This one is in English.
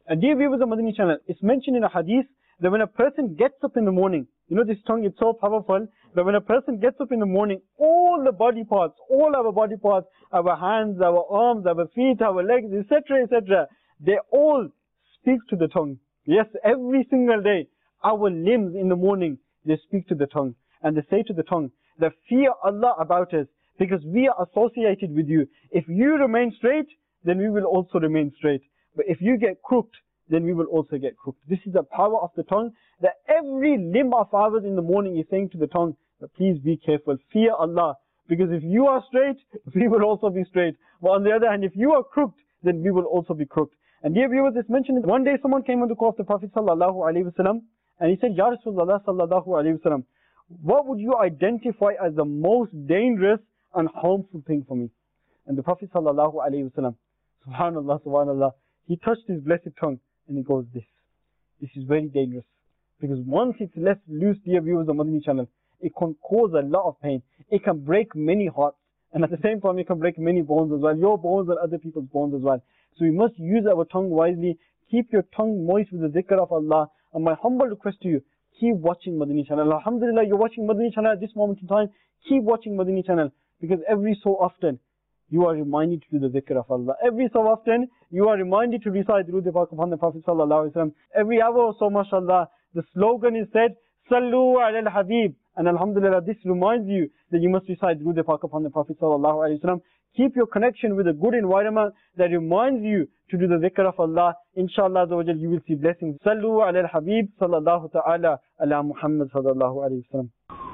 And dear viewers of Madani channel, it's mentioned in a hadith that when a person gets up in the morning, you know this tongue is so powerful that when a person gets up in the morning, all the body parts, all our body parts, our hands, our arms, our feet, our legs, etc., etc., they all speak to the tongue. Yes, every single day, our limbs in the morning, they speak to the tongue. And they say to the tongue, that fear Allah about us, because we are associated with you. If you remain straight, then we will also remain straight. But if you get crooked, then we will also get crooked. This is the power of the tongue, that every limb of ours in the morning is saying to the tongue, that please be careful, fear Allah. Because if you are straight, we will also be straight. But on the other hand, if you are crooked, then we will also be crooked. And dear viewers, it's mentioned, one day someone came on the call of the Prophet sallallahu alaihi wasallam, and he said, Ya Rasulullah sallallahu alaihi wasallam, what would you identify as the most dangerous and harmful thing for me? And the Prophet sallallahu alaihi wasallam, subhanallah, subhanallah, he touched his blessed tongue and he goes, this is very dangerous. Because once it's left loose, dear viewers of Madani channel, it can cause a lot of pain. It can break many hearts. And at the same time, it can break many bones as well. Your bones and other people's bones as well. So we must use our tongue wisely. Keep your tongue moist with the zikr of Allah. And my humble request to you, keep watching Madani channel. Alhamdulillah, you're watching Madani channel at this moment in time. Keep watching Madani channel. Because every so often, you are reminded to do the zikr of Allah. Every so often, you are reminded to recite Durood Pak upon the Prophet sallallahu alaihi wasallam. Every hour or so, mashallah, the slogan is said, Sallu ala al-Habib. And alhamdulillah, this reminds you that you must recite Durood Pak upon the Prophet sallallahu alaihi wasallam. Keep your connection with a good environment that reminds you to do the zikr of Allah. Inshallah, you will see blessings. Sallu ala al-Habib sallallahu ta'ala ala Muhammad sallallahu alaihi wasallam.